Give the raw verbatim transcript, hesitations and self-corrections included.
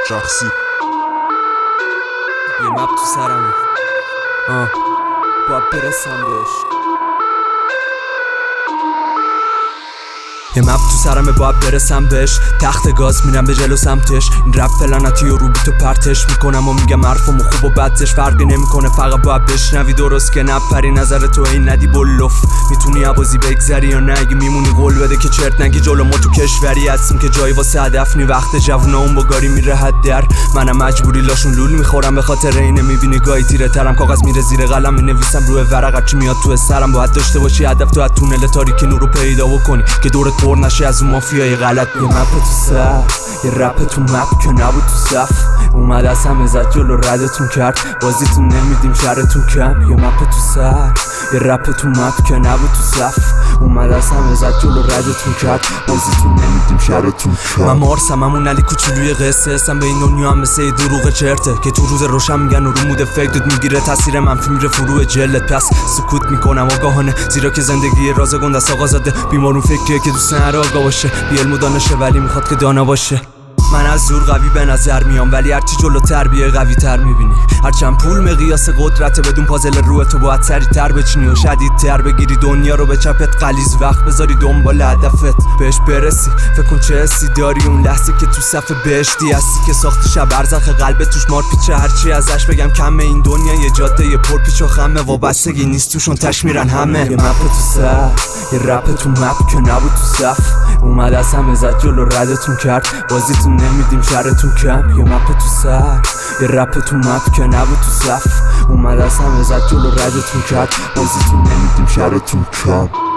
شخصی یه مپ تو سرمه آه باید برسم بهش. یه مپ تو سرمه باید برسم بهش، تخت گاز میرم به جلو سمتش. این رپ فلانتی و رو بیتو پرتش میکنم و میگم حرفمو خوب و بدش فرقی نمیکنه، فقط باید بشنوی درست که نپری. نظر تو این ندی بلوف، میتونی عبازی بگذری یا نه؟ اگه میمونی قول بده که چرت نگی جلو. ما تو کشوری هستیم که جایی واسه هدف نی، وقت جوونا اون با گاری میره حد در. منم مجبوری لاشون لول میخورم به خاطر اینه. میبینی گاهی تیره ترم، کاغذ میره زیر قلم مینویسم روی ورق، هرچی میاد تو سرم. باید داشته باشی هدف، تو از تونل تاریکی نورو پیدا بکنی که دورت پر نشه از اون مافیای غلط. یه مپ تو سر، یه رپ تو مپ که نبود تو صف. اومد از همه زد جلو ردتون کرد، بازیتون نمیدیم شرتون کم. یه مپ تو سر، یه رپ تو مپ که نبود تو صف. اومد از همه زد جلو ردتون کرد، بازیتون نمیدیم شرتون کم. من مارسم همون علی کوچولوی قصه هستم، به این دنیا هم مثل دروغ چرته که تو روز روشن میگن و رو مود فکرت میگیره تاثیر منفی میره فرو جلت. پس سکوت میکنم آگاهانه، زیرا که زندگی راز گنده است آقا زاده. بیمارون فکریه که دوست نره آگاه باشه، بی علم و دانشه ولی میخواد که دانا باشه. من از زور قوی به نظر میام ولی هرچی جلوتر بیای قوی تر میبینی. هرچند پول مقیاس قدرته، بدون پازل روح تو باید سریع تر بچینی و شدید تر بگیری دنیا رو به چپت. غلیظ وقت بذاری دنبال هدفت بهش برسی. فکر کن چه حسی داری اون لحظه که تو صف بهشتی هستی، که ساختی شب برزخ قلب توش مار پیچه. هرچی ازش بگم کمه، این دنیا یه جاده یه پر پیچ و خمه، وابستگی نیست توشون تش میرن همه. یه مپ تو سر، یه رپ تو مپ که نبود تو صف. اومد از همه زد جلو ردتون کرد، بازیتون نمیدیم شرتون کم. یه مپ تو سر، یه رپ تو مپ که نبود تو صف. اومد از همه زد جلو ردتون کرد، بازیتون نمیدیم شرتون کم.